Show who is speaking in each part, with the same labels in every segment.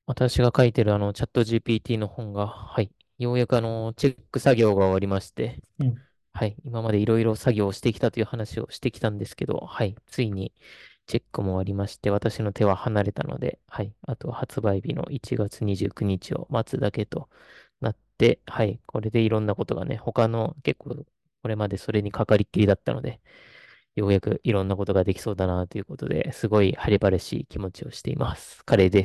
Speaker 1: 私が書いてるチャット GPT の本が、はい、ようやくチェック作業が終わりまして、
Speaker 2: うん。
Speaker 1: はい、今までいろいろ作業をしてきたという話をしてきたんですけど、はい、ついにチェックも終わりまして、私の手は離れたので、はい、あとは発売日の1月29日を待つだけとなって、はい、これでいろんなことがね、他の結構、これまでそれにかかりっきりだったので、ようやくいろんなことができそうだなということで、すごい晴れ晴れしい気持ちをしています。カレーです。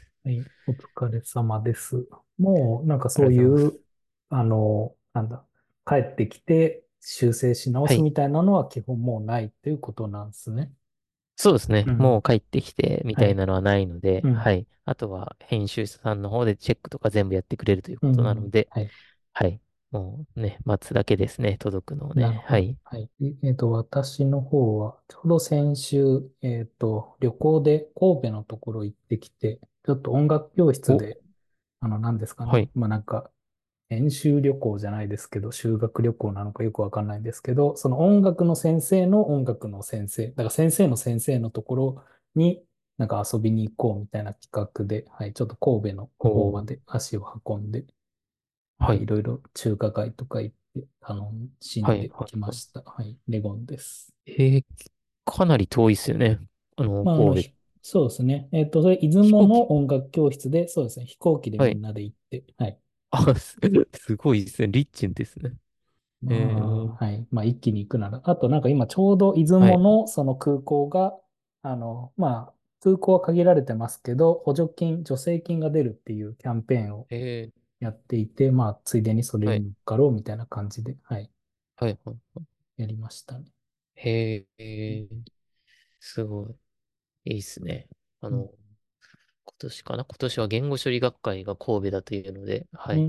Speaker 2: はい。お疲れ様です。もう、なんか
Speaker 1: ありが
Speaker 2: そういう、
Speaker 1: とうございます。
Speaker 2: なんだ、帰ってきて修正し直
Speaker 1: はい。
Speaker 2: すみたいなのは基本もうないっていうことなんですね。
Speaker 1: そうですね。も
Speaker 2: うん。
Speaker 1: う帰ってきてみたい
Speaker 2: はい。
Speaker 1: なのはないので、
Speaker 2: うん。
Speaker 1: はい。あとは編集者さんの方でチェックとか全部やってくれるということなの
Speaker 2: うん。
Speaker 1: で、
Speaker 2: はい。
Speaker 1: はい。もうね、待つだけですね。届くのをね。
Speaker 2: なるほど。
Speaker 1: はい。
Speaker 2: はい。私の方は、ちょうど先週、旅行で神戸のところ行ってきて、ちょっと音楽教室
Speaker 1: お、
Speaker 2: で、何ですかね。
Speaker 1: はい。
Speaker 2: まあなんか、研修旅行じゃないですけど、修学旅行なのかよくわかんないんですけど、その音楽の先生の音楽の先生、だから先生の先生のところになんか遊びに行こうみたいな企画で、はい、ちょっと神戸の方ま
Speaker 1: おー、
Speaker 2: で足を運んで、なん
Speaker 1: はい。
Speaker 2: かいろいろ中華街とか行って楽し
Speaker 1: はい。
Speaker 2: んで
Speaker 1: はい。はい。
Speaker 2: きました。はい、レゴンです。
Speaker 1: えー、かなり遠いですよね。
Speaker 2: まあ、
Speaker 1: 神戸。
Speaker 2: そうですね。それ、出雲
Speaker 1: 飛行機。
Speaker 2: の音楽教室で、そうですね、飛行機で
Speaker 1: はい。
Speaker 2: みんなで行って、はい。
Speaker 1: あ、すごいですね。リッチンですね。
Speaker 2: ま
Speaker 1: えー、
Speaker 2: あ、はい。まあ、一気に行くなら。あと、なんか今ちょうど出
Speaker 1: はい。
Speaker 2: 雲のその空港が、まあ、空港は限られてますけど、補助金、助成金が出るっていうキャンペーンを
Speaker 1: えー、
Speaker 2: やっていて、まあ、ついでにそれ
Speaker 1: はい。
Speaker 2: に乗っかろうみたいな感じで、はい、
Speaker 1: はい。はい。
Speaker 2: やりましたね。
Speaker 1: へ
Speaker 2: うん。
Speaker 1: え、すごい。いいっすね。あ
Speaker 2: うん。
Speaker 1: の、今年かな今年は言語処理学会が神戸だというので、はい。
Speaker 2: うん。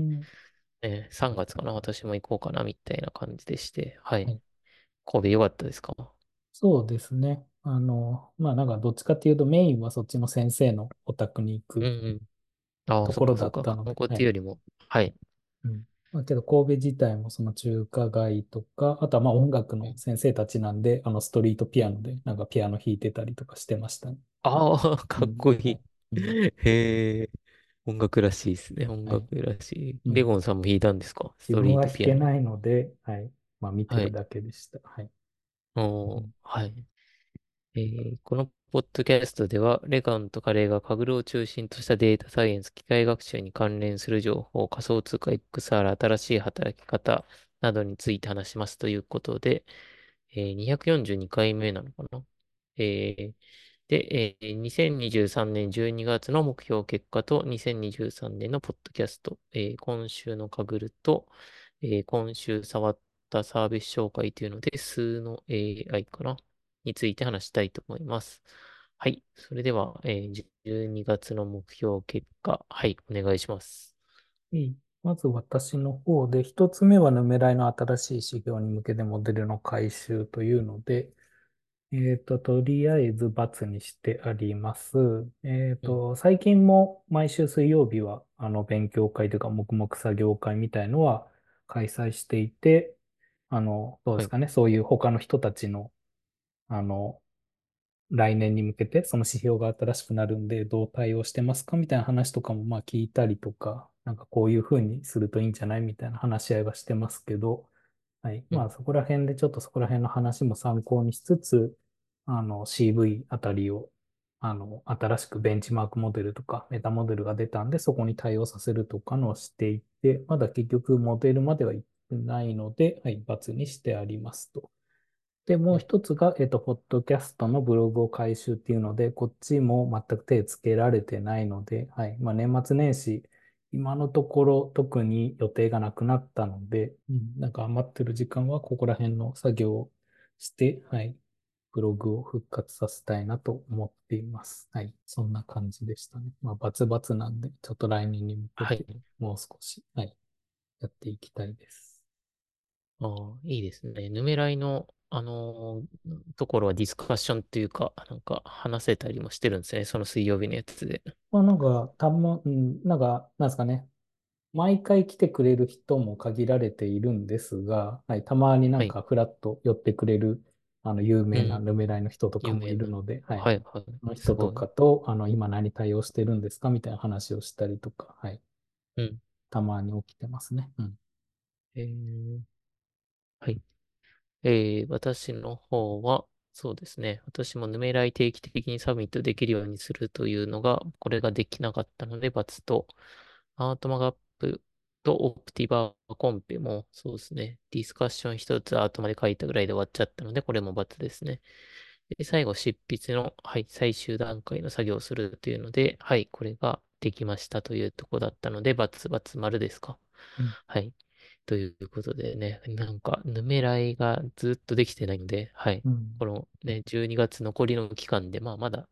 Speaker 1: 3月かな私も行こうかなみたいな感じでして、はい。
Speaker 2: はい。
Speaker 1: 神戸良かったですか？
Speaker 2: そうですね。まあ、なんかどっちかっていうとメインはそっちの先生のお宅に行く
Speaker 1: うんうん。ああ、
Speaker 2: ところだ
Speaker 1: そっかそっか。
Speaker 2: ったので、
Speaker 1: 観光っ
Speaker 2: はい。
Speaker 1: ていうよりも、はい。
Speaker 2: うん。まあ、けど神戸自体もその中華街とか、あとはまあ音楽の
Speaker 1: うん。
Speaker 2: 先生たちなんで、ストリートピアノでなんかピアノ弾いてたりとかしてましたね。
Speaker 1: ああ、
Speaker 2: うん。
Speaker 1: かっこい
Speaker 2: はい。
Speaker 1: い。
Speaker 2: うん。
Speaker 1: へえ、音楽らしいですね。音
Speaker 2: はい。
Speaker 1: 楽らしい。
Speaker 2: うん。
Speaker 1: レゴンさんも弾いたんですか？ストリー
Speaker 2: 自分は
Speaker 1: トピアノ。
Speaker 2: 弾けないので、はい。まあ見て
Speaker 1: はい。
Speaker 2: るだけでした。はい。
Speaker 1: おー、
Speaker 2: うん。
Speaker 1: はい。このポッドキャストでは、レガンとカレーがカグルを中心としたデータサイエンス、機械学習に関連する情報、仮想通貨 XR、新しい働き方などについて話しますということで、242回目なのかな。えー2023年12月の目標結果と2023年のポッドキャスト、今週のカグルと、今週触ったサービス紹介というので、数の AI かなについて話したいと思います。はい。それでは、12月の目標結果、はい、お願いします。
Speaker 2: いい。まず私の方で、一つ目はヌメライの新しい指標に向けてモデルの改修というので、とりあえず×にしてあります。
Speaker 1: うん。
Speaker 2: 最近も毎週水曜日は、勉強会というか、黙々作業会みたいのは開催していて、どうで
Speaker 1: はい。
Speaker 2: すかね、そういう他の人たちの、あの、来年に向けて、その指標が新しくなるんで、どう対応してますかみたいな話とかも、まあ聞いたりとか、なんかこういうふうにするといいんじゃないみたいな話し合いはしてますけど、はい。
Speaker 1: うん。
Speaker 2: まあそこら辺でちょっとそこら辺の話も参考にしつつ、CV あたりを、新しくベンチマークモデルとかメタモデルが出たんで、そこに対応させるとかのをしていって、まだ結局モデルまでは行ってないので、はい、×にしてありますと。で、もう
Speaker 1: うん。
Speaker 2: 一つが、ポッドキャストのブログを回収っていうので、こっちも全く手つけられてないので、はい。まあ、年末年始、今のところ特に予定がなくなったので、なんか余ってる時間はここら辺の作業をして、はい。ブログを復活させたいなと思っています。はい。そんな感じでしたね。まあ、バツバツなんで、ちょっと来年に向けて
Speaker 1: はい。
Speaker 2: もう少し、はい。やっていきたいです。
Speaker 1: ああ、いいですね。ヌメライの、ところはディスカッションっていうか、なんか話せたりもしてるんですね。その水曜日のやつで。
Speaker 2: まあ、なんか、なんか、なんですかね。毎回来てくれる人も限られているんですが、はい、たまにな
Speaker 1: はい。
Speaker 2: んかフラッと寄ってくれる有名な
Speaker 1: うん。
Speaker 2: ヌメライの人とかもい
Speaker 1: 有名な。
Speaker 2: るので、はい。
Speaker 1: はいはい。
Speaker 2: その人と
Speaker 1: すごい。
Speaker 2: かと、今何対応してるんですかみたいな話をしたりとか、はい。
Speaker 1: うん。
Speaker 2: たまに起きてますね。うん。
Speaker 1: はい。私の方は、そうですね。私もヌメライ定期的にサミットできるようにするというのが、これができなかったので、×と、アートマガップとオプティバーコンペも、そうですね。ディスカッション一つアートまで書いたぐらいで終わっちゃったので、これも×ですね。で、最後、執筆の、はい、最終段階の作業をするというので、はい、これができましたというところだったので、×、丸ですか。
Speaker 2: うん。
Speaker 1: はい。ということでね、なんか、ヌメライがずっとできてないので、はい。
Speaker 2: うん。
Speaker 1: このね、12月残りの期間で、まあ、まだ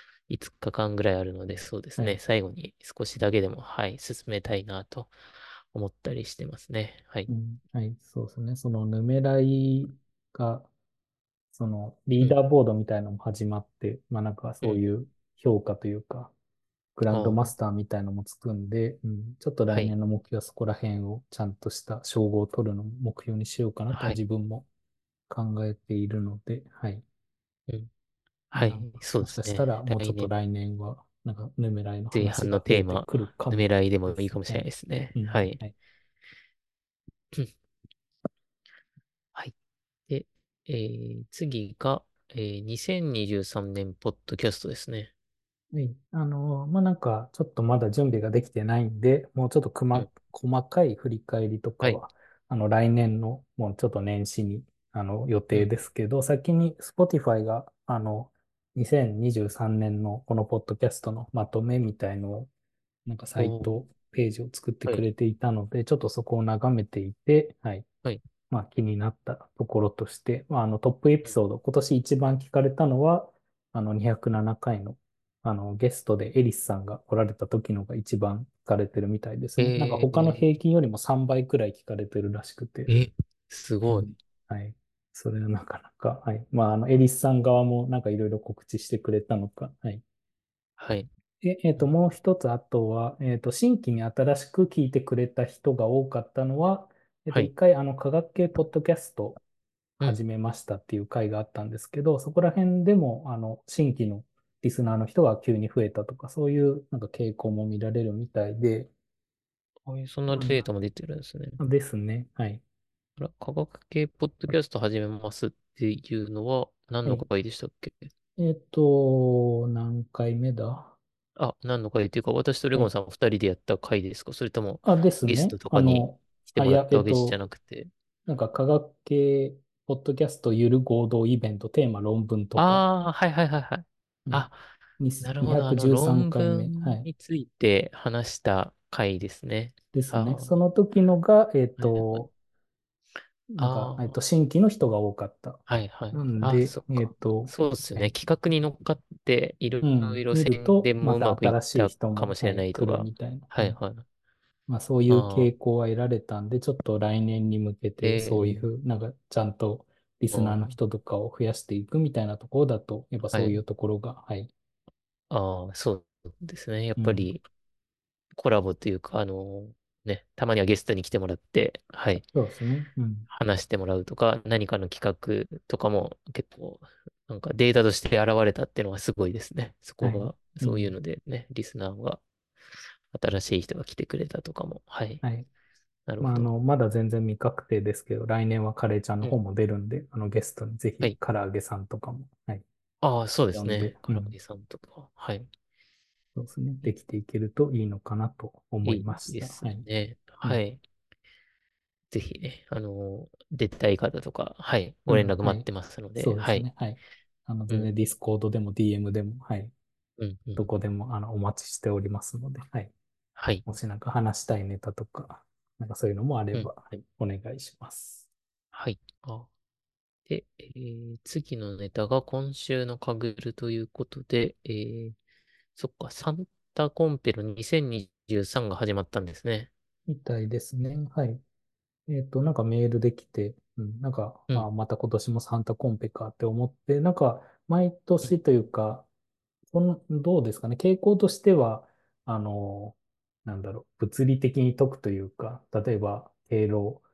Speaker 1: 5日間ぐらいあるので、そうですね。
Speaker 2: はい。
Speaker 1: 最後に少しだけでも、はい、進めたいなと思ったりしてますね。はい。
Speaker 2: うん。はい。そうですね。そのヌメライが、そのリ
Speaker 1: うん、
Speaker 2: ーダーボードみたいなのも始まって、まあなんか
Speaker 1: うん。
Speaker 2: そういう評価というか、グランドマス
Speaker 1: ああ、
Speaker 2: ターみたいなのもつくんで、ちょっと来
Speaker 1: はい、
Speaker 2: 年の目標はそこら辺をちゃんとした称号を取るのを目標にしようかなとは
Speaker 1: はい。
Speaker 2: 自分も考えているので、はい。
Speaker 1: うん、はい、
Speaker 2: なんか、
Speaker 1: そう
Speaker 2: もしかした
Speaker 1: ですね。
Speaker 2: らもうちょ
Speaker 1: 来年
Speaker 2: っと来年は、なんか、ヌメライの
Speaker 1: 前半の
Speaker 2: 話が増え
Speaker 1: テーマ、
Speaker 2: てくるかも
Speaker 1: ヌメライでも
Speaker 2: です。
Speaker 1: いいかもしれない
Speaker 2: はい。
Speaker 1: ですね。
Speaker 2: うん。
Speaker 1: はい。
Speaker 2: はい。
Speaker 1: うんはい。で、次が、2023年ポッドキャストですね。
Speaker 2: はい。まあ、なんか、ちょっとまだ準備ができてないんで、もうちょっと
Speaker 1: うん。
Speaker 2: 細かい振り返りとか
Speaker 1: はい。
Speaker 2: は、来年の、もうちょっと年始に、予定
Speaker 1: うん。
Speaker 2: ですけど、先に Spotify が、2023年のこのポッドキャストのまとめみたいのを、なんかサイ
Speaker 1: おー。
Speaker 2: ト、ページを作って
Speaker 1: はい。
Speaker 2: くれていたので、ちょっとそこを眺めていて、はい。
Speaker 1: はい。
Speaker 2: まあ、気になったところとして、まあ、トップエピ
Speaker 1: うん
Speaker 2: ソード、今年一番聞かれたのは、207回の、ゲストでエリスさんが来られた時のが一番聞かれてるみたいですね。なんか他の平
Speaker 1: え
Speaker 2: 均よりも3倍くらい聞かれてるらしくて、
Speaker 1: すごい。
Speaker 2: うん。はい。それはなかなか、はい。まあ、エリスさん側もなんかいろいろ告知してくれたのか、はい。
Speaker 1: はい。
Speaker 2: で、もう一つ、あとは、新規に新しく聞いてくれた人が多かったのは、
Speaker 1: はい。
Speaker 2: 一回、科学系ポッドキャスト
Speaker 1: うん。
Speaker 2: 始めましたっていう回があったんですけど、そこら辺でも、新規のリスナーの人が急に増えたとか、そういうなんか傾向も見られるみたいで、
Speaker 1: そんなデータも出てるんですね。
Speaker 2: ですね。はい。
Speaker 1: あら、科学系ポッドキャスト始めますっていうのは何
Speaker 2: はい。
Speaker 1: の回でしたっけ？
Speaker 2: 何回目だ？
Speaker 1: あ、何の回っていうか、私とレ
Speaker 2: はい。
Speaker 1: ゴンさん二人でやった回ですか？それとも
Speaker 2: あ、です
Speaker 1: ゲス
Speaker 2: ね。
Speaker 1: トとかに来ても
Speaker 2: いや、
Speaker 1: らったわけじゃなくて。
Speaker 2: なんか科学系ポッドキャストゆる合同イベント、テーマ論文とか、
Speaker 1: ああ、はいはいはいはい。
Speaker 2: うん。
Speaker 1: あ、なるほど。
Speaker 2: 213回目。は
Speaker 1: 論文
Speaker 2: い。
Speaker 1: について話した回ですね。
Speaker 2: ですね。
Speaker 1: ああ、は
Speaker 2: その時のが、
Speaker 1: いはいはい。
Speaker 2: なんか、
Speaker 1: あ
Speaker 2: 新規の人が多かった。
Speaker 1: あ、はいはい。あ、
Speaker 2: なんで、
Speaker 1: そっか。そうですよね。
Speaker 2: はい。
Speaker 1: 企画に乗っかって、いろ
Speaker 2: うん。
Speaker 1: いろ
Speaker 2: 見ると、
Speaker 1: 宣伝
Speaker 2: また
Speaker 1: もうまくいっ
Speaker 2: 新しい
Speaker 1: た
Speaker 2: 人も、
Speaker 1: かもしれ
Speaker 2: はい、来る
Speaker 1: ないとか。
Speaker 2: みたいな。はい。
Speaker 1: はいはい。
Speaker 2: まあ、そういう
Speaker 1: ああ、
Speaker 2: 傾向は得られたんで、ちょっと来年に向けて、そうい
Speaker 1: ええ
Speaker 2: う、なんか、ちゃんとリスナーの
Speaker 1: うん、
Speaker 2: 人とかを増やしていくみたいなところだと、やっぱ
Speaker 1: はい。
Speaker 2: そういうところが、はい。
Speaker 1: ああ、そうですね。やっ
Speaker 2: うん。
Speaker 1: ぱりコラボというか、ね、たまにはゲストに来てもらって、はい。
Speaker 2: そうですね。うん。
Speaker 1: 話してもらうとか、何かの企画とかも結構、なんかデータとして現れたっていうのはすごいですね。そこ
Speaker 2: はい。
Speaker 1: が、そういう
Speaker 2: うん。
Speaker 1: のでね、リスナーが、新しい人が来てくれたとかも。はい。
Speaker 2: はい。まあ、
Speaker 1: なるほど。
Speaker 2: まだ全然未確定ですけど、来年はカレーちゃんの
Speaker 1: うん。
Speaker 2: 方も出るんで、ゲストにぜひ、
Speaker 1: はい。
Speaker 2: 唐揚げさんとかも、はい、
Speaker 1: ああ、そうですね。
Speaker 2: 呼んで、
Speaker 1: 唐揚げさんとか。はい。
Speaker 2: そうですね。できていけるといいのかなと思い
Speaker 1: いい
Speaker 2: ました。
Speaker 1: です
Speaker 2: はい。
Speaker 1: ね。
Speaker 2: うん。
Speaker 1: はい。ぜひね、出たい方とか、はい。
Speaker 2: うん。
Speaker 1: ご連絡
Speaker 2: はい。
Speaker 1: 待ってますので、はい。
Speaker 2: そうですね。はい。全然
Speaker 1: うん。
Speaker 2: ディスコードでも DM でも、はい。
Speaker 1: うん、うん。
Speaker 2: どこでも、お待ちしておりますので、はい。
Speaker 1: はい。
Speaker 2: もしなんか話したいネタとか、なんかそういうのもあれ
Speaker 1: うん。
Speaker 2: ば、はい。お願いします。
Speaker 1: はい。で、次のネタが今週のカグルということで、そっか、サンタコンペの2023が始まったんですね。
Speaker 2: みたいですね。はい。なんかメールできて、なんか、
Speaker 1: うん、
Speaker 2: また今年もサンタコンペかって思って、なんか、毎
Speaker 1: うん、
Speaker 2: 年というか、どうですかね、傾向としては、なんだろう、物理的に解くというか、例えば、経路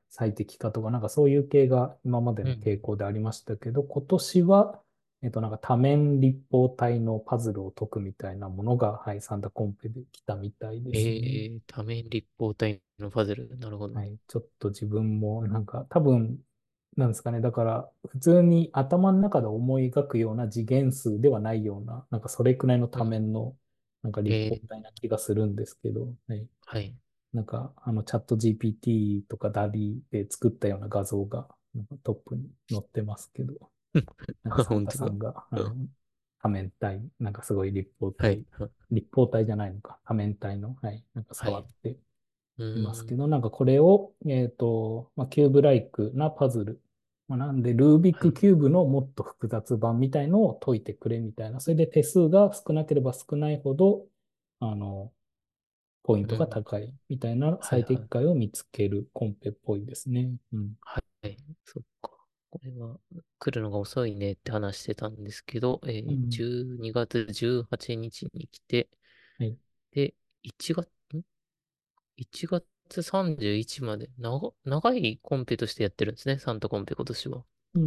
Speaker 2: 最適化とか、なんかそういう系が今までの傾
Speaker 1: うん。
Speaker 2: 向でありましたけど、今年は、なんか多面立方体のパズルを解くみたいなものが、はい、サンタコンペで来たみたいですね。
Speaker 1: 多面立方体のパズル。なるほど。
Speaker 2: はい。ちょっと自分もなんか多分、なんですかね。だから普通に頭の中で思い描くような次元数ではないような、なんかそれくらいの多
Speaker 1: うん。
Speaker 2: 面のなんか立方
Speaker 1: えー、
Speaker 2: 体な気がするんですけど、はい。
Speaker 1: はい。
Speaker 2: なんかチャット GPT とかダリで作ったような画像がなんかトップに載ってますけど、なんかサンタ
Speaker 1: 本当だ。
Speaker 2: さんが多面体、なんかすごい立方
Speaker 1: はい。
Speaker 2: 体、立方体じゃないのか、多面体の、はい、なんか
Speaker 1: はい。
Speaker 2: 触って
Speaker 1: うーん。
Speaker 2: いますけど、なんかこれを、まあ、キューブライクなパズル。まあ、なんで、ルービッ
Speaker 1: はい。
Speaker 2: クキューブのもっと複雑版みたいのを解いてくれみたいな。それで手数が少なければ少ないほど、あの、ポイントが
Speaker 1: うん。
Speaker 2: 高いみたいな
Speaker 1: はい。
Speaker 2: 最
Speaker 1: はい。
Speaker 2: 適解を見つけるコンペっぽいですね。うん。
Speaker 1: はい。そっか。これは来るのが遅いねって話してたんですけど、
Speaker 2: うん。
Speaker 1: 12月18日にちに来て、
Speaker 2: はい。
Speaker 1: で、1月、1月31まで長いコンペとしてやってるんですね。サンタコンペ今年は。
Speaker 2: うん。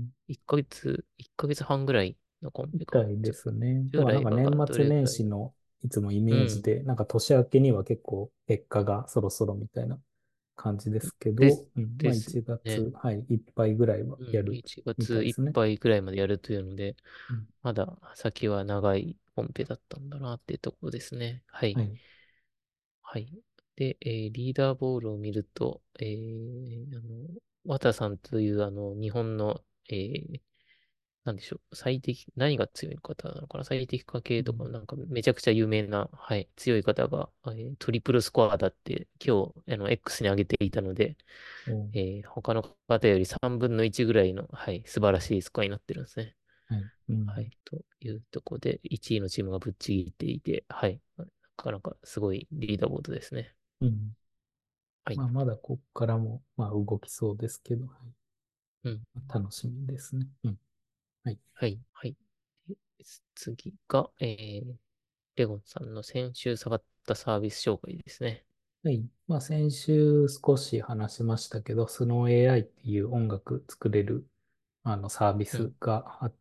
Speaker 1: 1ヶ月半ぐらいのコンペか。
Speaker 2: みたいですね。だ
Speaker 1: 従
Speaker 2: からなんか年
Speaker 1: 来がど
Speaker 2: 末
Speaker 1: れぐらい。
Speaker 2: 年始のいつもイ
Speaker 1: うん。
Speaker 2: メージで、なんか年明けには結構結果がそろそろみたいな感じですけど、
Speaker 1: です、
Speaker 2: うん、まあ
Speaker 1: です
Speaker 2: 1
Speaker 1: ね。
Speaker 2: 月、はい、いっぱいぐらいは
Speaker 1: うん。
Speaker 2: やる
Speaker 1: 1
Speaker 2: みた
Speaker 1: 月いっ
Speaker 2: いですね。
Speaker 1: ぱいくらいまでやるというので、
Speaker 2: うん、
Speaker 1: まだ先は長いコンペだったんだなっていうところですね。はい。
Speaker 2: はい。
Speaker 1: はい。で、リーダーボールを見ると、綿さんという日本の、なんでしょう、何が強い方なのかな、最適化系とか、
Speaker 2: うん、
Speaker 1: なんかめちゃくちゃ有名な、はい、強い方が、トリプルスコアだって今日、X に上げていたので、
Speaker 2: お、
Speaker 1: 他の方より3分の1ぐらいの、はい、素晴らしいスコアになってるんですね。
Speaker 2: はい。うん、
Speaker 1: はい、というところで、1位のチームがぶっちぎっていて、はい、なかなかすごいリーダーボードですね。
Speaker 2: うん。
Speaker 1: はい。
Speaker 2: まあまだこっからも、まあ動きそうですけど、はい、
Speaker 1: うん。
Speaker 2: 楽しみですね。うん。はい。
Speaker 1: はい。はい。で次が、レゴンさんの先週触ったサービス紹介ですね。
Speaker 2: はい。まあ先週少し話しましたけど、スノー AI っていう音楽作れるサービス
Speaker 1: うん。
Speaker 2: があって、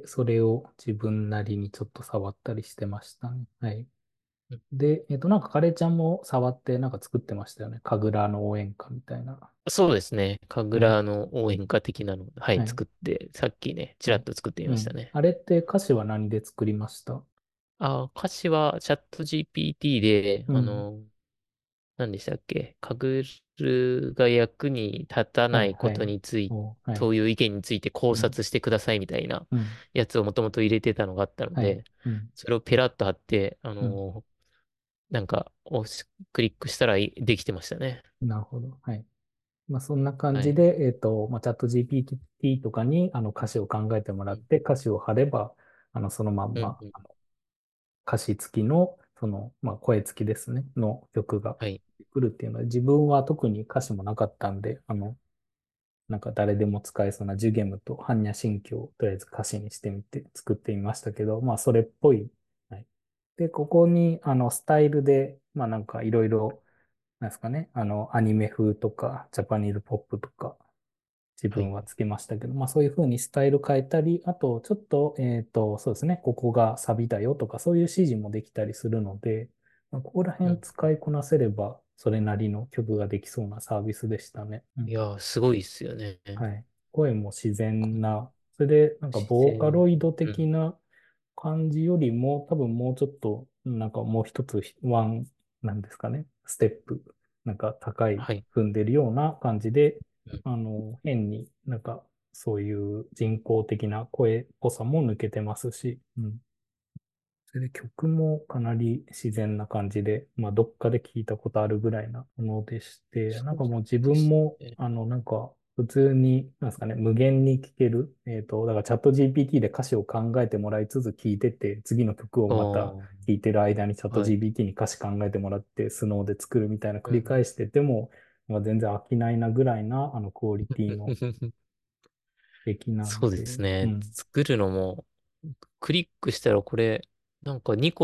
Speaker 2: それを自分なりにちょっと触ったりしてましたね。はい。
Speaker 1: うん。
Speaker 2: で、なんかカレーちゃんも触ってなんか作ってましたよね。神楽の応援歌みたいな。
Speaker 1: そうですね。神
Speaker 2: はい。
Speaker 1: 楽の応援歌的なの、はい、
Speaker 2: はい。
Speaker 1: 作って、さっきね、ちらっ
Speaker 2: はい。
Speaker 1: と作ってみ
Speaker 2: うん。
Speaker 1: ましたね。
Speaker 2: あれって歌詞は何で作りました？
Speaker 1: 歌詞はチャット GPT で、
Speaker 2: うん。
Speaker 1: 何でしたっけ、カグルが役に立た
Speaker 2: はい、
Speaker 1: ないこ
Speaker 2: はい。
Speaker 1: とについて、
Speaker 2: はい。
Speaker 1: という意見について考
Speaker 2: うん。
Speaker 1: 察してくださいみたいな
Speaker 2: うん。
Speaker 1: やつをもともと入れてたのがあったの
Speaker 2: はい。
Speaker 1: で、
Speaker 2: うん。
Speaker 1: それをペラッと貼って、
Speaker 2: うん。
Speaker 1: なんか、クリックしたらできてましたね。
Speaker 2: なるほど。はい。まあ、そんな感
Speaker 1: はい。
Speaker 2: じで、まあ、チャット GPT とかに歌詞を考えてもら
Speaker 1: うん、
Speaker 2: って、歌詞を貼れば、そのまん
Speaker 1: うん、
Speaker 2: ま、
Speaker 1: うん。
Speaker 2: 歌詞付きの、まあ、声付きですね、の曲が
Speaker 1: はい。
Speaker 2: 来るっていうのは、自分は特に歌詞もなかったんで、なんか誰でも使えそうなジュゲムと般若心経をとりあえず歌詞にしてみて作ってみましたけど、まあ、それっぽい。はい。で、ここに、スタイルで、まあ、なんかいろいろ、なんですかね、アニメ風とか、ジャパニーズポップとか、自
Speaker 1: はい。
Speaker 2: 分はつけましたけど、まあそういうふうにスタイル変えたり、あとちょっと、そうですね、ここがサビだよとか、そういう指示もできたりするので、まあ、ここら辺
Speaker 1: うん、うん。
Speaker 2: 使いこなせれば、それなりの曲ができそうなサービスでしたね。うん。
Speaker 1: いやー、すごいっすよね。
Speaker 2: はい。声も自然
Speaker 1: こ
Speaker 2: な、それでなんか
Speaker 1: 自
Speaker 2: ボーカ
Speaker 1: 然。
Speaker 2: ロイド
Speaker 1: うん。
Speaker 2: 的な感じよりも、多分もうちょっと、なんかもう一つ、なんですかね、ステップ、なんか高い、
Speaker 1: はい。
Speaker 2: 踏んでるような感じで、
Speaker 1: うん。
Speaker 2: 変になんかそういう人工的な声っぽさも抜けてますし、うん。それで曲もかなり自然な感じで、まあどっかで聞いたことあるぐらいなものでして、なん
Speaker 1: そう
Speaker 2: かもう自
Speaker 1: です
Speaker 2: 分も、
Speaker 1: ね。
Speaker 2: なんか普通に、なんですかね、無限に聴ける。だからチャット GPT で歌詞を考えてもらいつつ聴いてて、次の曲を
Speaker 1: あ
Speaker 2: また
Speaker 1: あ、
Speaker 2: 聴いてる間にチャット
Speaker 1: はい。
Speaker 2: GPT に歌詞考えてもらって、スノーで作るみたいな繰り
Speaker 1: うん。
Speaker 2: 返してても、まあ、全然飽きないなぐらいな、クオリティの出来なん
Speaker 1: そうで
Speaker 2: で、
Speaker 1: すね。
Speaker 2: うん。
Speaker 1: 作るのも、クリックしたらこれ、なんか2個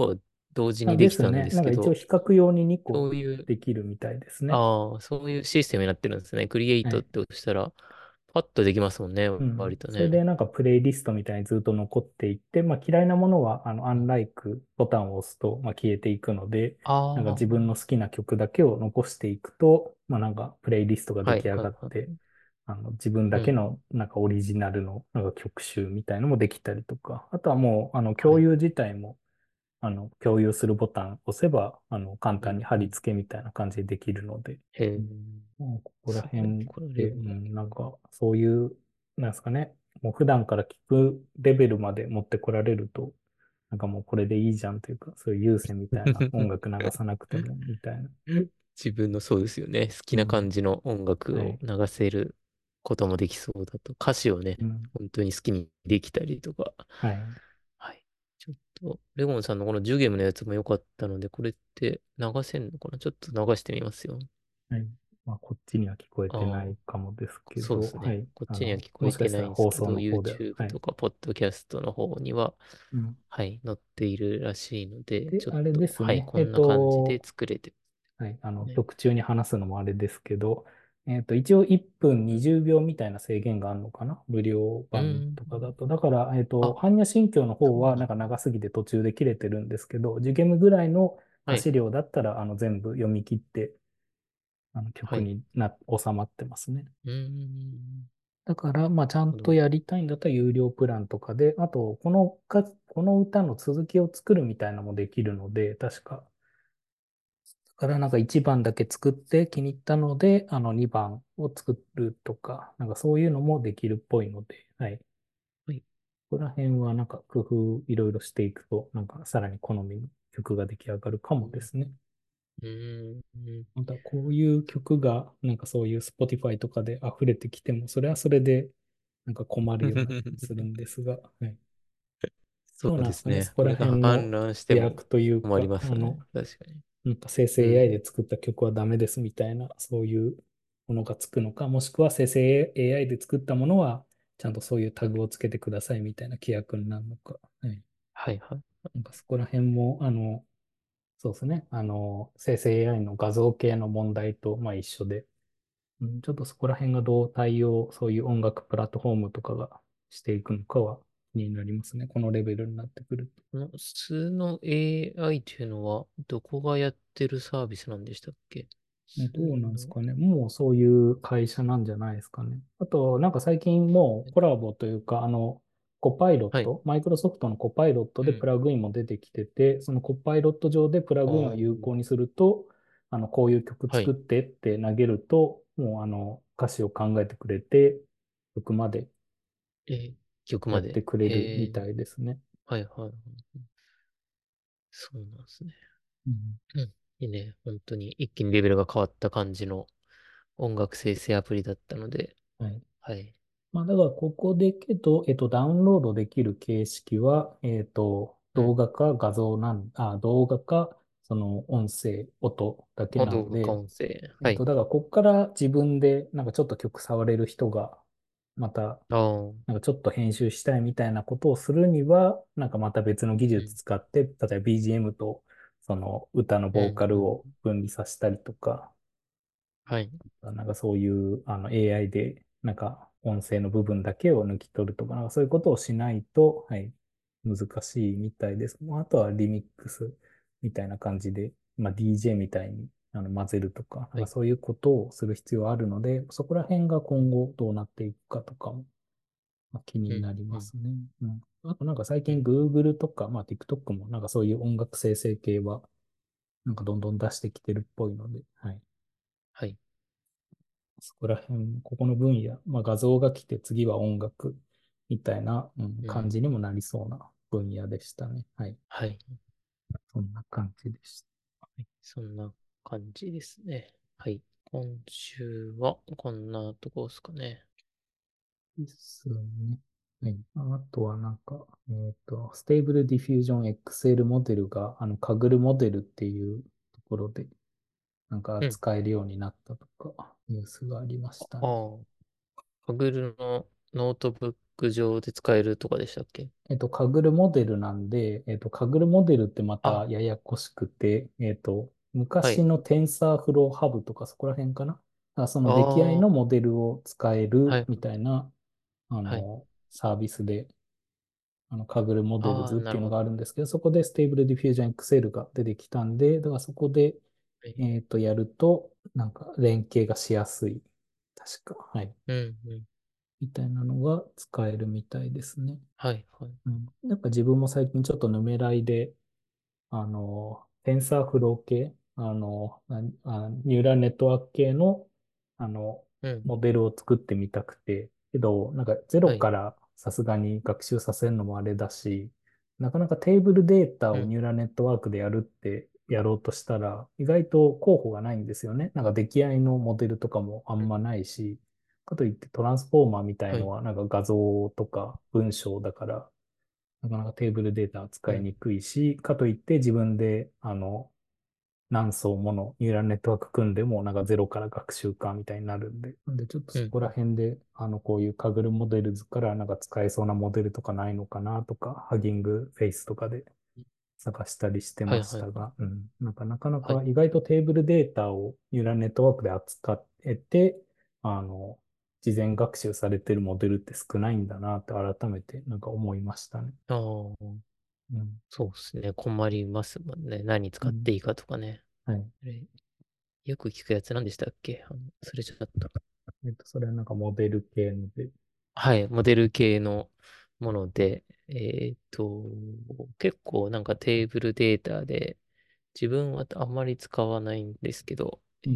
Speaker 1: 同時
Speaker 2: あ、
Speaker 1: にできたん
Speaker 2: ですね。なんか一応
Speaker 1: ですけど、
Speaker 2: 比較用に2個
Speaker 1: そういう、
Speaker 2: できるみたいですね。
Speaker 1: ああ、そういうシステムになってるんですね。クリエイ
Speaker 2: はい。
Speaker 1: トって押したら、パッとできますもんね、
Speaker 2: うん。
Speaker 1: 割とね。
Speaker 2: それでなんかプレイリストみたいにずっと残っていって、まあ嫌いなものはアンライクボタンを押すと、まあ、消えていくので、なんか
Speaker 1: ああー、
Speaker 2: 自分の好きな曲だけを残していくと、まあなんかプレイリストが出
Speaker 1: はい、
Speaker 2: 来上
Speaker 1: はい、はい。
Speaker 2: がって、自分だ
Speaker 1: うん。
Speaker 2: けのなんかオリジナルのなんか曲集みたいのもできたりとか、あとはもう
Speaker 1: はい。
Speaker 2: 共有自体も共有するボタンを押せば、簡
Speaker 1: うん、
Speaker 2: 単に貼
Speaker 1: うん。
Speaker 2: り付けみたいな感じでできるので、
Speaker 1: へえ、
Speaker 2: うん、もうここら
Speaker 1: すごい。
Speaker 2: 辺
Speaker 1: これ、レ
Speaker 2: で、
Speaker 1: ゴン。
Speaker 2: なんか、そういう、なんですかね、もう普段から聞くレベルまで持ってこられると、なんかもうこれでいいじゃんというか、そういう有線みたいな音楽流さなくても、みたいな。
Speaker 1: 自分のそうですよね。好きな
Speaker 2: うん。
Speaker 1: 感じの音楽
Speaker 2: はい。
Speaker 1: を流せることもできそうだと。歌詞をね、
Speaker 2: うん。
Speaker 1: 本当に好きにできたりとか。
Speaker 2: はい。
Speaker 1: はい。ちょっと、レゴンさんのこのジュゲムのやつも良かったので、これって流せんのかな？ちょっと流してみますよ。
Speaker 2: はい。まあ、こっちには聞こえてな
Speaker 1: ああ、
Speaker 2: いかもですけど、
Speaker 1: そうですね。
Speaker 2: はい。
Speaker 1: こっちには聞こ
Speaker 2: もしかした
Speaker 1: えてないんです
Speaker 2: ら放送
Speaker 1: けど、
Speaker 2: の方では、
Speaker 1: YouTube
Speaker 2: はい。
Speaker 1: とか Podcast の方には、
Speaker 2: うん。
Speaker 1: はい、載っているらしいので、
Speaker 2: で、
Speaker 1: ちょっ
Speaker 2: あれで
Speaker 1: と、はい、
Speaker 2: すね。
Speaker 1: こんな感じで作れて
Speaker 2: はい。
Speaker 1: ね。
Speaker 2: 曲中に話すのもあれですけど、一応1分20秒みたいな制限があるのかな、無料
Speaker 1: う
Speaker 2: 版
Speaker 1: ん。
Speaker 2: とかだと。だから、
Speaker 1: あ、
Speaker 2: 般若心経の方はなんか
Speaker 1: そうなんだ。
Speaker 2: 長すぎて途中で切れてるんですけど、受験ぐらいの
Speaker 1: はい、
Speaker 2: 資料だったら、全部読み切って、
Speaker 1: はい。
Speaker 2: 曲に収まってますね。
Speaker 1: うーん。
Speaker 2: だから、まあ、ちゃん
Speaker 1: なるほど。
Speaker 2: とやりたいんだったら有料プランとかで、あと、この歌の続きを作るみたいなのもできるので、確か。だからなんか1番だけ作って気に入ったので、2番を作るとか、なんかそういうのもできるっぽいので、はい。
Speaker 1: はい。
Speaker 2: ここら辺はなんか工夫いろいろしていくと、なんかさらに好みの曲が出来上がるか
Speaker 1: うん。
Speaker 2: もですね。
Speaker 1: うーん。
Speaker 2: またこういう曲がなんかそういう Spotify とかで溢れてきても、それはそれでなんか困るような気がするんですが、はい。
Speaker 1: そ
Speaker 2: どうなんですかね、そ
Speaker 1: うですね。
Speaker 2: こら
Speaker 1: これが
Speaker 2: 辺の
Speaker 1: 氾濫しても
Speaker 2: 規約という
Speaker 1: 困り
Speaker 2: か、
Speaker 1: ますね。確かに。
Speaker 2: なんか生成
Speaker 1: う
Speaker 2: AI
Speaker 1: ん。
Speaker 2: で作った曲はダメですみたいな、そういうものがつくのか、もしくは生成 AI で作ったものは、ちゃんとそういうタグをつけてくださいみたいな規約になるのか。はい。
Speaker 1: はいはい。
Speaker 2: なんかそこら辺も、そうですね。生成 AI の画像系の問題と、まあ一緒で、ちょっとそこら辺がどう対応、そういう音楽プラットフォームとかがしていくのかは気になりますね。このレベルになってくると。
Speaker 1: この素の AI っていうのは、どこがやってるサービスなんでしたっけ？素
Speaker 2: どうなんです
Speaker 1: の。
Speaker 2: かね。もうそういう会社なんじゃないですかね。あと、なんか最近もうコラボというか、コパイロッ
Speaker 1: はい。
Speaker 2: ト、マイクロソフトのコパイロットでプ
Speaker 1: うん。
Speaker 2: ラグインも出てきてて、そのコパイロット上でプラ
Speaker 1: あ
Speaker 2: グインを有効
Speaker 1: あ。
Speaker 2: にすると、こういう曲
Speaker 1: はい。
Speaker 2: 作ってって投げると、もう歌詞を考えてくれて、曲まで
Speaker 1: 曲まで。
Speaker 2: やってくれるみ
Speaker 1: へえ。
Speaker 2: たいですね。
Speaker 1: はいはい。そうなんですね。
Speaker 2: うん。
Speaker 1: うん。いいね。本当に一気にレベルが変わった感じの音楽生成アプリだったので、
Speaker 2: はい。
Speaker 1: はい。
Speaker 2: まあ、だからここでけど、ダウンロードできる形式は、
Speaker 1: うん。
Speaker 2: 動画か、その音声、音だけ
Speaker 1: あ、動画か
Speaker 2: なので、
Speaker 1: 音声。はい。
Speaker 2: だからここから自分でなんかちょっと曲触れる人が、また、
Speaker 1: ああ。うん。
Speaker 2: なんかちょっと編集したいみたいなことをするには、なんかまた別の技術使って、例えば BGM とその歌の
Speaker 1: うん。
Speaker 2: ボーカルを
Speaker 1: うん。
Speaker 2: 分離させたりとか、
Speaker 1: はい。
Speaker 2: なんかそういうAI でなんか音声の部分だけを抜き取るとか、なんかそういうことをしないと、はい、難しいみたいです。あとはリミックスみたいな感じで、まあ、DJ みたいに混ぜるとか、なん
Speaker 1: はい。
Speaker 2: かそういうことをする必要はあるので、そこら辺が今後どうなっていくかとかも、まあ、気
Speaker 1: うん。
Speaker 2: になり
Speaker 1: うん。
Speaker 2: ますね。うん。あとなんか最近
Speaker 1: うん。
Speaker 2: Google とか、まあ、TikTok もなんかそういう音楽生成系はなんかどんどん出してきてるっぽいので、はい。
Speaker 1: はい。
Speaker 2: そこら辺、ここの分野、まあ、画像が来て次は音楽みたいな、感
Speaker 1: うん。
Speaker 2: じにもなりそうな分野でしたね。はい。
Speaker 1: はい。
Speaker 2: そんな感じでした。
Speaker 1: はい。そんな感じですね。はい。今週はこんなとこですかね。
Speaker 2: ですね。はい。あとはなんか、ステーブルディフュージョン XL モデルが、カグルモデルっていうところで、なんか
Speaker 1: うん。
Speaker 2: 使えるようになったとか、ニュースがありましたね。
Speaker 1: ああ、Google のノートブック上で使えるとかでしたっけ？
Speaker 2: カグルモデルなんで、カグルモデルってまた
Speaker 1: あ、
Speaker 2: ややこしくて、
Speaker 1: はい。
Speaker 2: 昔のテンサーフローハブとかそこら辺かな。その出来合い
Speaker 1: ああ、
Speaker 2: のモデルを使え
Speaker 1: はい。
Speaker 2: るみたいな、
Speaker 1: はい。
Speaker 2: サービスで、カグルモデル
Speaker 1: ああ、
Speaker 2: ズっていうの
Speaker 1: なるほど。
Speaker 2: があるんですけど、そこでステーブルディフュージョン XL が出てきたんで、だからそこで、
Speaker 1: はい。
Speaker 2: やると、なんか連携がしやすい。確か。はい。
Speaker 1: うん、うん。
Speaker 2: みたいなのが使えるみたいですね。
Speaker 1: はい、はい。
Speaker 2: うん。やっぱ自分も最近ちょっとヌメライで、テンサーフロー系、ニューラルネットワーク系の、あの、
Speaker 1: うん。
Speaker 2: モデルを作ってみたくて、けど、なんかゼロ
Speaker 1: はい。
Speaker 2: からさすがに学習させるのもあれだし、なかなかテーブルデータ
Speaker 1: うん。
Speaker 2: をニューラルネットワークでやるってやろうとしたら、意外と候補がないんですよね。なんか出来合いのモデルとかもあ
Speaker 1: うん。
Speaker 2: んまないし、かといってトランスフォーマーみたい
Speaker 1: はい。
Speaker 2: のはなんか画像とか文章だから、なかなかテーブルデータは
Speaker 1: うん。
Speaker 2: 使いにくいし、かといって自分で、何層ものニューラルネットワーク組んでも、なんかゼロから学習かみたいになるんで。なんで、ちょっと
Speaker 1: うん。
Speaker 2: そこら辺で、こういうカグルモデルズからなんか使えそうなモデルとかないのかなとか、ハギングフェイスとかで探したりしてま
Speaker 1: はい、はい、
Speaker 2: したが、
Speaker 1: はい。
Speaker 2: うん。なんかなかな
Speaker 1: はい。
Speaker 2: か意外とテーブルデータをニューラルネットワークで扱えて、あの、事前学習されてるモデルって少ないんだなって改めてなんか思いましたね。
Speaker 1: ああ、
Speaker 2: うん。
Speaker 1: そうですね。困りますもんね。何
Speaker 2: うん。
Speaker 1: 使っていいかとかね。
Speaker 2: はい。
Speaker 1: あれよく聞くやつ何でしたっけ？それちょっと。
Speaker 2: それはなんかモデル系ので、
Speaker 1: はい。モデル系のもので、結構なんかテーブルデータで、自分はあんまり使わないんですけど、
Speaker 2: うん。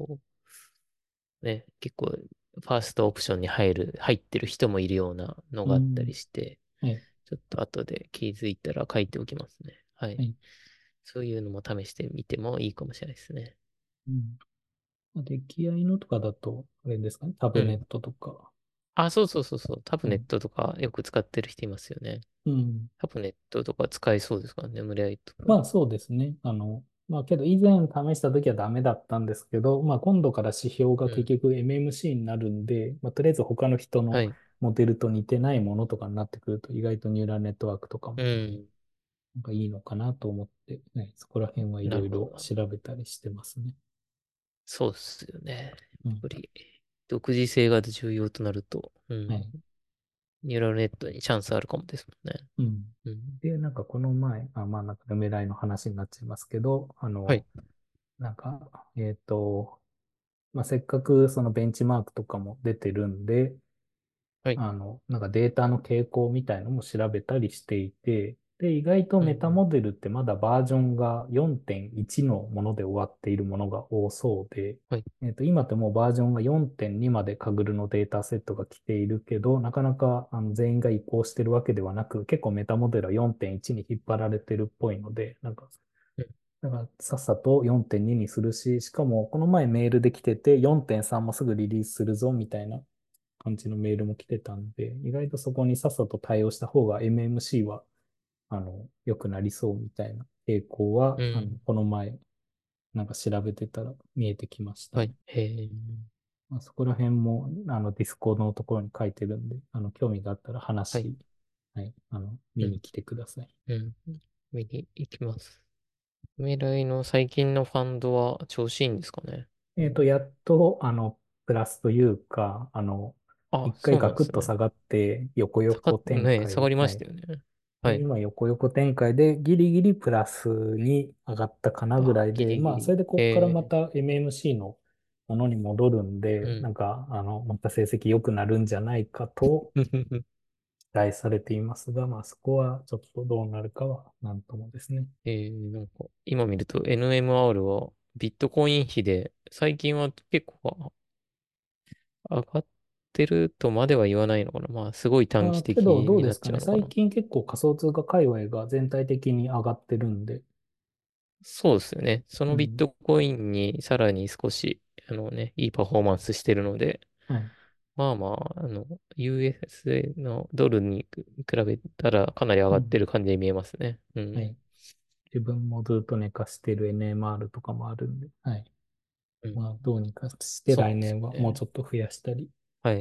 Speaker 1: ね、結構、ファーストオプションに入ってる人もいるようなのがあった
Speaker 2: うん。
Speaker 1: りして、
Speaker 2: はい。
Speaker 1: ちょっと後で気づいたら書いておきますね。はい。
Speaker 2: はい。
Speaker 1: そういうのも試してみてもいいかもしれないですね。
Speaker 2: うん。出来合いのとかだと、あれですかね、タ
Speaker 1: うん。
Speaker 2: ブネットとか。
Speaker 1: あ、そうそうそうそう。タブ
Speaker 2: はい。
Speaker 1: ネットとかよく使ってる人いますよね。
Speaker 2: うん。
Speaker 1: タブネットとか使えそうですからね、無理やりとかで。
Speaker 2: まあそうですね。まあけど以前試した時はダメだったんですけど、まあ今度から指標が
Speaker 1: うん。
Speaker 2: 結局 MMC になるんで、まあとりあえず他の人の
Speaker 1: はい。
Speaker 2: モデルと似てないものとかになってくると、意外とニューラルネットワークとかも
Speaker 1: うん。
Speaker 2: なんかいいのかなと思って、ね、そこら辺はいろい
Speaker 1: なるほど、
Speaker 2: ろ調
Speaker 1: なるほど。
Speaker 2: べたりしてますね。
Speaker 1: そうっすよね。やっ
Speaker 2: うん。
Speaker 1: ぱり、独自性が重要となると、うん。
Speaker 2: はい。
Speaker 1: ニューラルネットにチャンスあるかもですもんね。
Speaker 2: うん。
Speaker 1: うん。
Speaker 2: で、なんかこの前、まあなんかヌメライの話になっちゃいますけど、
Speaker 1: はい。
Speaker 2: なんか、まあせっかくそのベンチマークとかも出てるんで、
Speaker 1: はい。
Speaker 2: なんかデータの傾向みたいのも調べたりしていて、で、意外と
Speaker 1: うん。う
Speaker 2: メタ
Speaker 1: ん。
Speaker 2: モデルってまだバージョンが4.1のもので終わっているものが多そうで、
Speaker 1: はい。
Speaker 2: 今ってもうバージョンが4.2までカグルのデータセットが来ているけど、なかなか全員が移行してるわけではなく、結構メタモデルは4.1に引っ張られてるっぽいので、だからさっさと4.2にするし、しかもこの前メールで来てて4.3もすぐリリースするぞみたいな感じのメールも来てたんで、意外とそこにさっさと対応した方が MMC は、良くなりそうみたいな傾向は、
Speaker 1: うん。
Speaker 2: この前、なんか調べてたら見えてきましたね。
Speaker 1: はい。へえ。
Speaker 2: まあ、そこら辺も、ディスコードのところに書いてるんで、興味があったら
Speaker 1: はい。
Speaker 2: 話、はい、
Speaker 1: うん。
Speaker 2: 見に来てください。
Speaker 1: うん。見に行きます。未来の最近のファンドは調子いいんですかね？
Speaker 2: やっと、プラスというか、
Speaker 1: あ、
Speaker 2: 一回
Speaker 1: そうな
Speaker 2: ガ
Speaker 1: んですね。
Speaker 2: クッと下がって、横横展
Speaker 1: ね、下が
Speaker 2: 開。
Speaker 1: りま
Speaker 2: はい。
Speaker 1: したよね。は
Speaker 2: で、
Speaker 1: い。
Speaker 2: 今横横展開でギリギリプラスに上がったかなぐら
Speaker 1: あ、
Speaker 2: いで、
Speaker 1: ギリギ
Speaker 2: まあ、それ
Speaker 1: リ。
Speaker 2: でここからまた MMC のものに戻るんで、
Speaker 1: うん。
Speaker 2: なんか、また成績良くなるんじゃないかと期待されていますが、まあ、そこはちょっとどうなるかはなんともですね。
Speaker 1: なんか、今見ると NMR はビットコイン比で、最近は結構上がってるとまでは言わないのかな。まあ、すごい短期
Speaker 2: けど、
Speaker 1: 的になっ
Speaker 2: どうですかね。最
Speaker 1: ちゃうのかな。
Speaker 2: 近結構仮想通貨界隈が全体的に上がってるんで、
Speaker 1: そうですよね。そのビッ
Speaker 2: うん。
Speaker 1: トコインにさらに少し、いいパフォーマンスしてるので、
Speaker 2: はい。
Speaker 1: まあまあ、USA のドルに比べたらかなり上がって
Speaker 2: うん。
Speaker 1: る感じに見えますね。うん。
Speaker 2: はい。自分もずっと寝かしてる NMR とかもあるんで、はい。
Speaker 1: うん。
Speaker 2: まあ、どうにかして
Speaker 1: そうです
Speaker 2: 来年は
Speaker 1: よね。
Speaker 2: もうちょっと増やしたり
Speaker 1: はい。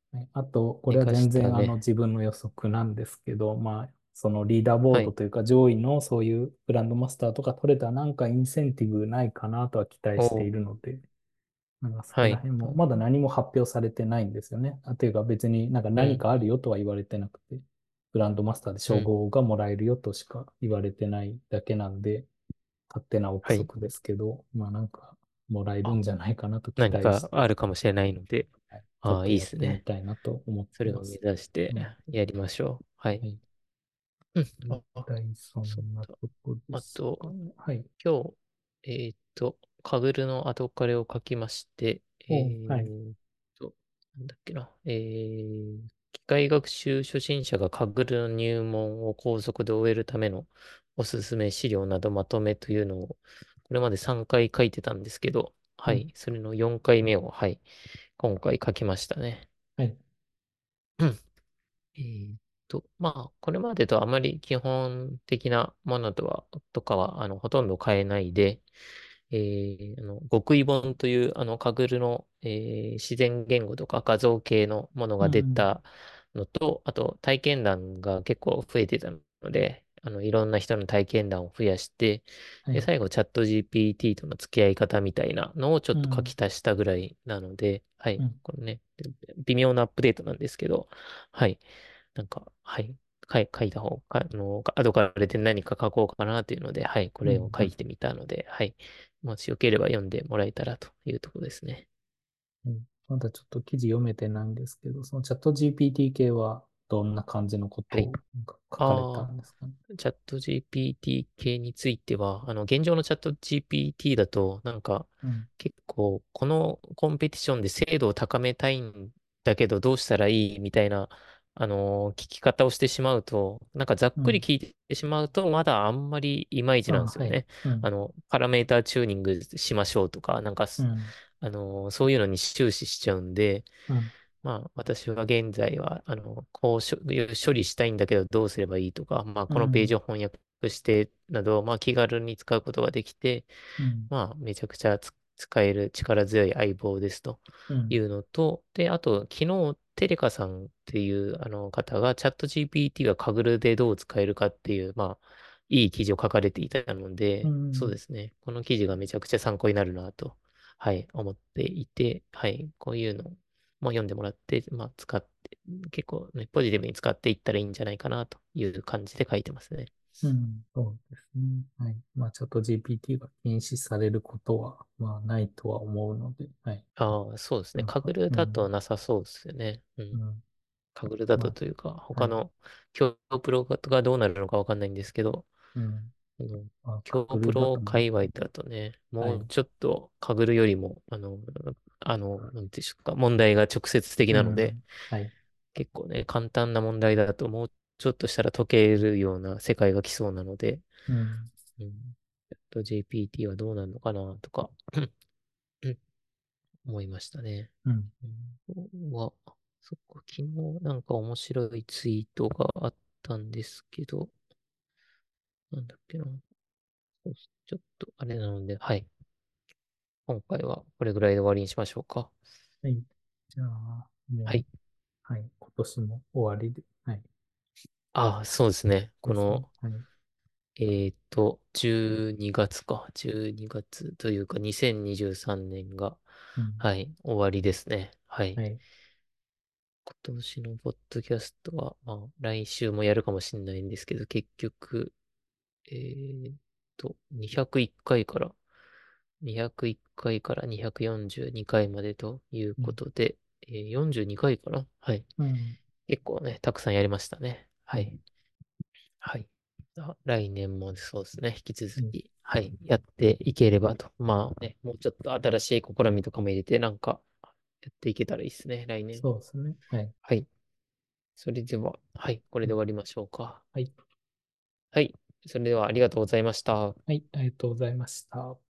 Speaker 2: はい。あと、これは
Speaker 1: 寝かし
Speaker 2: 全然
Speaker 1: たね。
Speaker 2: 自分の予測なんですけど、まあ、そのリーダーボー
Speaker 1: はい。
Speaker 2: ドというか上位のそういうグランドマスターとか取れたらなんかインセンティブないかなとは期待してい
Speaker 1: おー、
Speaker 2: るので、なんかそこ
Speaker 1: はい。
Speaker 2: ら辺もまだ何も発表されてないんですよね。というか別になんか
Speaker 1: うん、
Speaker 2: 何かあるよとは言われてなくて、グランドマスターで称
Speaker 1: うん。
Speaker 2: 号がもらえるよとしか言われてないだけなんで、勝手な憶
Speaker 1: はい。
Speaker 2: 測ですけど、まあなんかもらえる
Speaker 1: あ、
Speaker 2: んじゃないかなと期
Speaker 1: 何
Speaker 2: 待して、
Speaker 1: かあるかもしれないので、
Speaker 2: はい、ちょっ
Speaker 1: ああ、いいで
Speaker 2: とやってみ
Speaker 1: すね。
Speaker 2: たいなと思っ
Speaker 1: それを目
Speaker 2: てます。
Speaker 1: 指して
Speaker 2: うん。
Speaker 1: やりましょう。はい。
Speaker 2: はい。
Speaker 1: うん。
Speaker 2: 大体そ
Speaker 1: そっ
Speaker 2: んな
Speaker 1: か。
Speaker 2: とこで
Speaker 1: あと、
Speaker 2: すかね。はい。
Speaker 1: 今日、カグルの後彼を書きまして、
Speaker 2: はい。
Speaker 1: なんだっけな、機械学習初心者がカグルの入門を高速で終えるためのおすすめ資料などまとめというのを、これまで3回書いてたんですけど、
Speaker 2: はい。
Speaker 1: はい、それの4回目を、はい、今回書きましたね。
Speaker 2: はい。
Speaker 1: うんまあ、これまでとあまり基本的なものとかは、ほとんど変えないで、極意本という、カグルの、自然言語とか画像系のものが出
Speaker 2: うん。
Speaker 1: たのと、あと体験談が結構増えてたので、いろんな人の体験談を増やして、で、
Speaker 2: はい。
Speaker 1: 最後チャット GPT との付き合い方みたいなのをちょっと書
Speaker 2: うん。
Speaker 1: き足したぐらいなので、はい、
Speaker 2: うん。
Speaker 1: これね、微妙なアップデートなんですけど、はい、はい、書いた方が、後から出て何か書こうかなというので、はい、こ
Speaker 2: うん。うん。
Speaker 1: れを書いてみたので、はい、もしよければ読んでもらえたらというところですね。
Speaker 2: うん。まだちょっと記事読めてないんですけど、そのチャット GPT 系はどんな感じのこと
Speaker 1: はい。
Speaker 2: をなんか書かれた
Speaker 1: あ
Speaker 2: んですかね。
Speaker 1: チャット GPT 系については、現状のチャット GPT だと、
Speaker 2: うん。
Speaker 1: 結構、このコンペティションで精度を高めたいんだけど、どうしたらいいみたいな、聞き方をしてしまうと、ざっ
Speaker 2: うん。
Speaker 1: くり聞いてしまうと、まだあんまりいまいちなん
Speaker 2: あ、はい。
Speaker 1: ですよね。
Speaker 2: うん。
Speaker 1: パラメータチューニングしましょうとか、
Speaker 2: うん。
Speaker 1: そういうのに終始しちゃうんで、
Speaker 2: うん。
Speaker 1: まあ、私は現在は、いう処理したいんだけど、どうすればいいとか、まあ、このペー
Speaker 2: うん。
Speaker 1: ジを翻訳してなど、まあ、気軽に使うことができて、
Speaker 2: うん。
Speaker 1: まあ、めちゃくちゃ使える力強い相棒ですと
Speaker 2: うん。
Speaker 1: いうのと、で、あと、昨日、テレカさんっていう方が、チャット GPT がカグルでどう使えるかっていう、まあ、いい記事を書かれていたので、そう
Speaker 2: うん。
Speaker 1: ですね。この記事がめちゃくちゃ参考になるなと、はい、思っていて、はい、こういうのも読んでもらって、まあ、結構ね、ポジティブに使っていったらいいんじゃないかなという感じで書いてますね。
Speaker 2: うん。そうですね。はい。まあ、チャット GPT が禁止されることは、まあ、ないとは思うので、はい。
Speaker 1: ああ、そうですね。
Speaker 2: なんか、
Speaker 1: カグルだと
Speaker 2: うん。
Speaker 1: なさそうですよね。うん。
Speaker 2: うん。
Speaker 1: カグルだと
Speaker 2: ま
Speaker 1: というか、
Speaker 2: あ、はい。
Speaker 1: 他の強プロがどうなるのかわかんないんですけど、
Speaker 2: うん。
Speaker 1: うん、
Speaker 2: まあ、
Speaker 1: 強
Speaker 2: 隠
Speaker 1: プ
Speaker 2: れだとも、
Speaker 1: ロ界隈だとね、
Speaker 2: はい。
Speaker 1: もうちょっとカグルよりも、なんていうんでしょうか、問題が直接的なので、
Speaker 2: うん。はい。
Speaker 1: 結構ね、簡単な問題だともうちょっとしたら解けるような世界が来そうなので、
Speaker 2: うん。
Speaker 1: うん、チャット GPT はどうなるのかなとか、うん思いましたね。
Speaker 2: うん。
Speaker 1: は、そっか、昨日面白いツイートがあったんですけど、なんだっけな。そうちょっとあれなので、はい。今回はこれぐらいで終わりにしましょうか。
Speaker 2: はい。じゃあ、も
Speaker 1: はい。
Speaker 2: う、はい。今年も終わりで、はい。
Speaker 1: ああ、そうですね。
Speaker 2: ですね。はい。
Speaker 1: 12月か。12月というか2023年が、
Speaker 2: うん。
Speaker 1: はい、終わりですね。はい。
Speaker 2: はい。
Speaker 1: 今年のポッドキャストは、まあ、来週もやるかもしれないんですけど、結局、201回から、201回から242回までという
Speaker 2: うん。
Speaker 1: ことで、42回かなはい。
Speaker 2: うん。
Speaker 1: 結構ね、たくさんやりましたね。
Speaker 2: はい。
Speaker 1: はい。はい。来年もそうですね、引き
Speaker 2: うん。
Speaker 1: 続き、はい、やっていければと。まあね、もうちょっと新しい試みとかも入れて、やっていけたらいいですね、来年。
Speaker 2: そうですね。はい。
Speaker 1: はい。それでは、はい、これ
Speaker 2: うん。
Speaker 1: で終わりましょうか。
Speaker 2: はい。
Speaker 1: はい。それではありがとうございました。
Speaker 2: はい。ありがとうございました。